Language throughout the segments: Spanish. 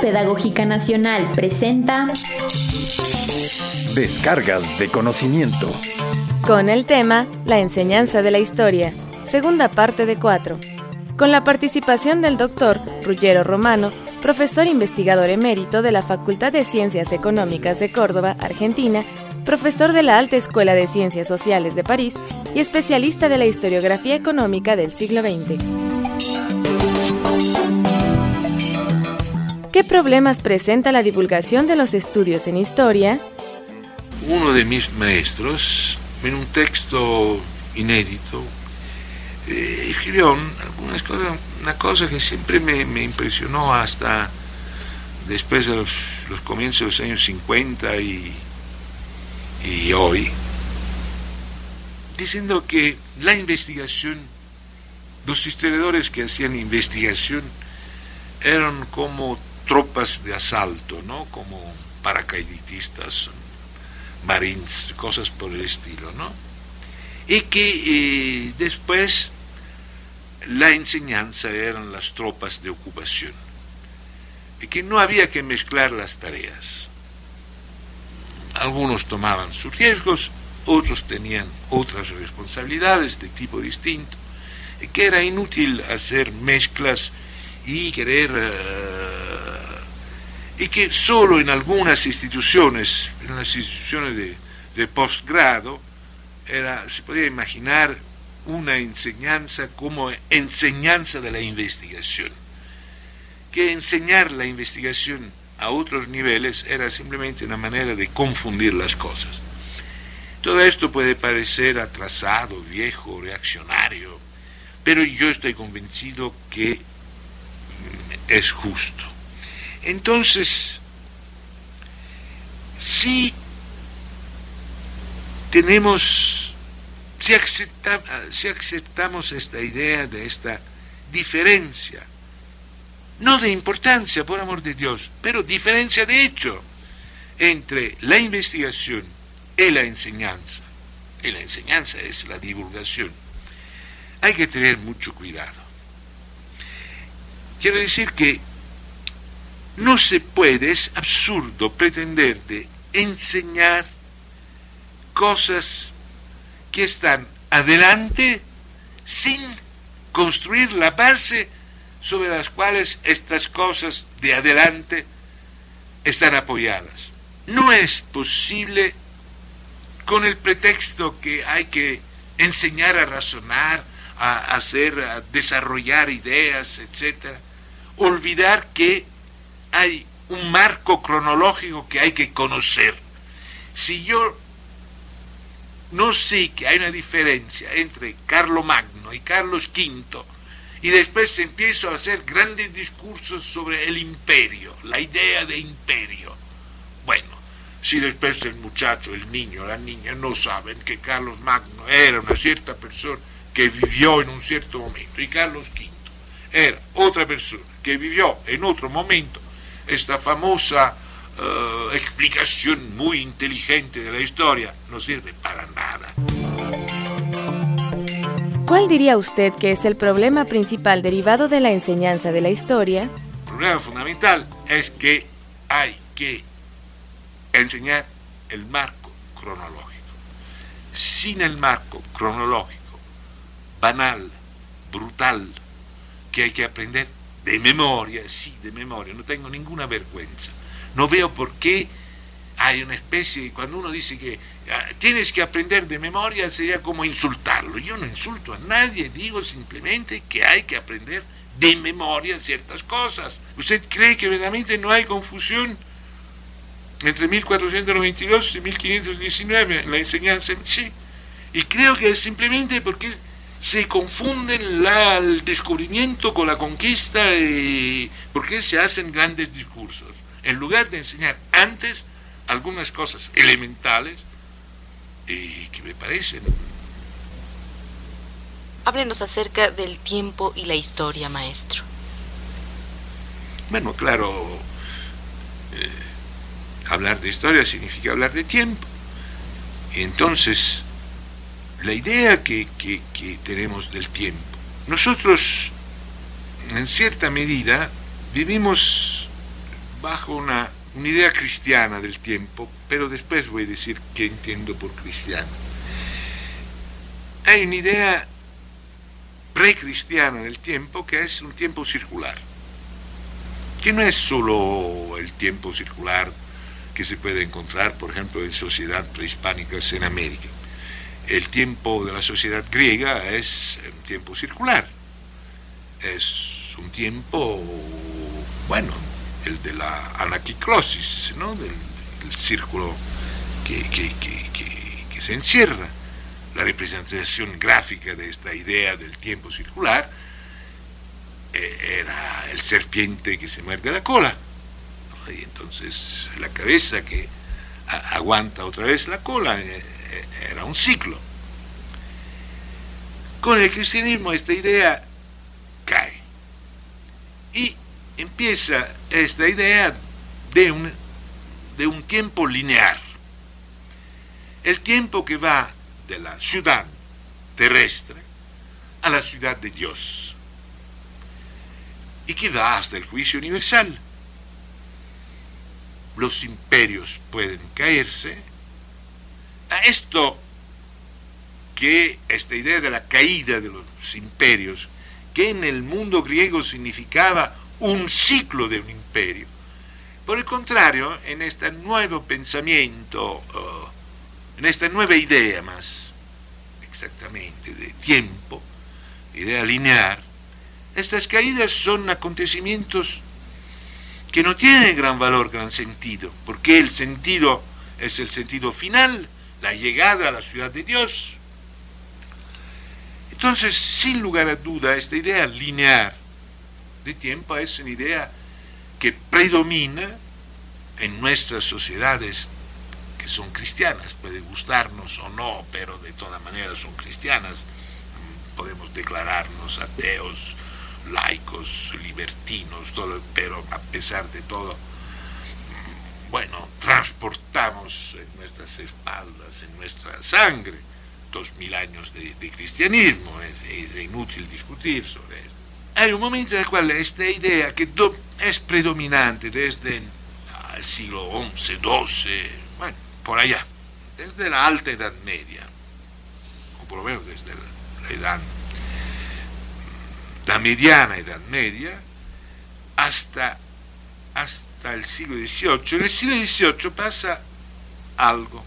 Pedagógica Nacional presenta Descargas de conocimiento. Con el tema La enseñanza de la historia, segunda parte de 4. Con la participación del doctor Ruggero Romano, profesor investigador emérito de la Facultad de Ciencias Económicas de Córdoba, Argentina, profesor de la Alta Escuela de Ciencias Sociales de París y especialista de la historiografía económica del siglo XX. ¿Qué problemas presenta la divulgación de los estudios en historia? Uno de mis maestros, en un texto inédito, escribió algunas cosas, una cosa que siempre me impresionó hasta después de los comienzos de los años 50 y hoy, diciendo que la investigación, los historiadores que hacían investigación eran como tropas de asalto, ¿no? Como paracaidistas, marines, cosas por el estilo, ¿no? Y que después la enseñanza eran las tropas de ocupación, y que no había que mezclar las tareas. Algunos tomaban sus riesgos, otros tenían otras responsabilidades de tipo distinto, y que era inútil hacer mezclas y y que solo en algunas instituciones, en las instituciones de posgrado, se podía imaginar una enseñanza como enseñanza de la investigación, que enseñar la investigación a otros niveles era simplemente una manera de confundir las cosas. Todo esto puede parecer atrasado, viejo, reaccionario, pero yo estoy convencido que es justo. Entonces, si aceptamos esta idea de esta diferencia, no de importancia, por amor de Dios, pero diferencia de hecho entre la investigación y la enseñanza es la divulgación, hay que tener mucho cuidado. Quiero decir que no se puede, es absurdo pretender de enseñar cosas que están adelante sin construir la base sobre las cuales estas cosas de adelante están apoyadas. No es posible, con el pretexto que hay que enseñar a razonar, a desarrollar ideas, etc., olvidar que hay un marco cronológico que hay que conocer. Si yo no sé que hay una diferencia entre Carlomagno y Carlos V, y después empiezo a hacer grandes discursos sobre el imperio, la idea de imperio, bueno, si después el muchacho, el niño, la niña no saben que Carlos Magno era una cierta persona que vivió en un cierto momento, y Carlos V era otra persona que vivió en otro momento, esta famosa explicación muy inteligente de la historia no sirve para nada. ¿Cuál diría usted que es el problema principal derivado de la enseñanza de la historia? El problema fundamental es que hay que enseñar el marco cronológico. Sin el marco cronológico, banal, brutal, que hay que aprender de memoria, sí, de memoria, no tengo ninguna vergüenza. No veo por qué hay una especie, cuando uno dice que tienes que aprender de memoria, sería como insultarlo. Yo no insulto a nadie, digo simplemente que hay que aprender de memoria ciertas cosas. ¿Usted cree que verdaderamente no hay confusión entre 1492 y 1519 en la enseñanza? Sí, y creo que es simplemente porque se confunden el descubrimiento con la conquista, porque se hacen grandes discursos. En lugar de enseñar antes algunas cosas elementales que me parecen. Háblenos acerca del tiempo y la historia, maestro. Bueno, claro, hablar de historia significa hablar de tiempo. Entonces, la idea que tenemos del tiempo, nosotros en cierta medida vivimos bajo una idea cristiana del tiempo, pero después voy a decir qué entiendo por cristiano. Hay una idea precristiana del tiempo que es un tiempo circular, que no es solo el tiempo circular que se puede encontrar, por ejemplo, en sociedades prehispánicas en América. El tiempo de la sociedad griega es un tiempo circular, es un tiempo, bueno, el de la anaquiclosis, ¿no? del círculo que se encierra. La representación gráfica de esta idea del tiempo circular era el serpiente que se muerde la cola, ¿no? Y entonces la cabeza que aguanta otra vez la cola era un ciclo. Con el cristianismo esta idea cae y empieza esta idea de un tiempo lineal, el tiempo que va de la ciudad terrestre a la ciudad de Dios y que va hasta el juicio universal. Los imperios pueden caerse. Esta idea de la caída de los imperios, que en el mundo griego significaba un ciclo de un imperio. Por el contrario, en este nuevo pensamiento, en esta nueva idea más exactamente de tiempo, idea lineal, estas caídas son acontecimientos que no tienen gran valor, gran sentido, porque el sentido es el sentido final, la llegada a la ciudad de Dios. Entonces, sin lugar a duda, esta idea lineal de tiempo es una idea que predomina en nuestras sociedades que son cristianas. Puede gustarnos o no, pero de todas maneras son cristianas. Podemos declararnos ateos, laicos, libertinos, todo, pero a pesar de todo, bueno, transportamos en nuestras espaldas, en nuestra sangre, 2000 años de cristianismo. Es inútil discutir sobre esto. Hay un momento en el cual esta idea que es predominante desde el siglo XI, XII, bueno, por allá, desde la Alta Edad Media, o por lo menos desde la mediana Edad Media, hasta el siglo XVIII. En el siglo XVIII pasa algo.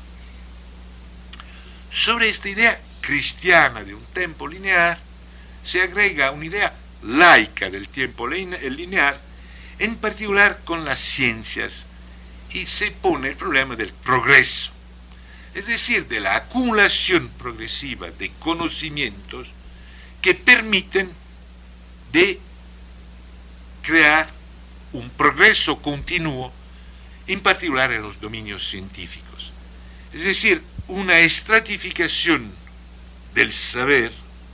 Sobre esta idea cristiana de un tiempo lineal se agrega una idea laica del tiempo lineal, en particular con las ciencias, y se pone el problema del progreso, es decir, de la acumulación progresiva de conocimientos que permiten de crear un progreso continuo, en particular en los dominios científicos. Es decir, una estratificación del saber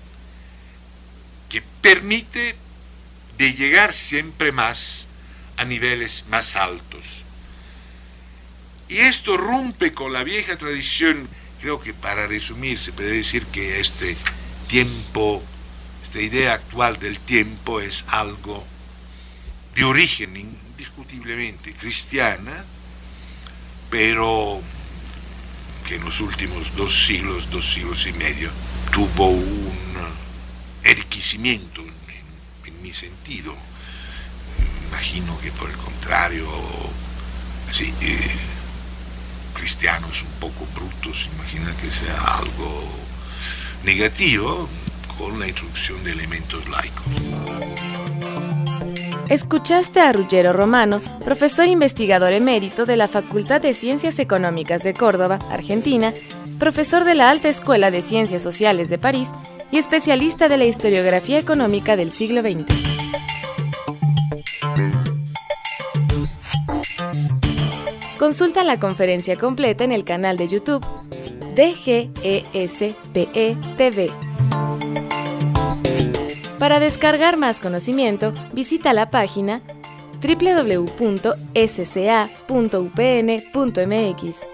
que permite de llegar siempre más a niveles más altos. Y esto rompe con la vieja tradición. Creo que para resumir se puede decir que este tiempo, esta idea actual del tiempo es algo de origen indiscutiblemente cristiana, pero que en los últimos 2 siglos y medio, tuvo un enriquecimiento en mi sentido. Imagino que por el contrario, sí, cristianos un poco brutos, imagina que sea algo negativo con la introducción de elementos laicos. Escuchaste a Ruggero Romano, profesor investigador emérito de la Facultad de Ciencias Económicas de Córdoba, Argentina, profesor de la Alta Escuela de Ciencias Sociales de París y especialista de la historiografía económica del siglo XX. Consulta la conferencia completa en el canal de YouTube DGESPE TV. Para descargar más conocimiento, visita la página www.sca.upn.mx.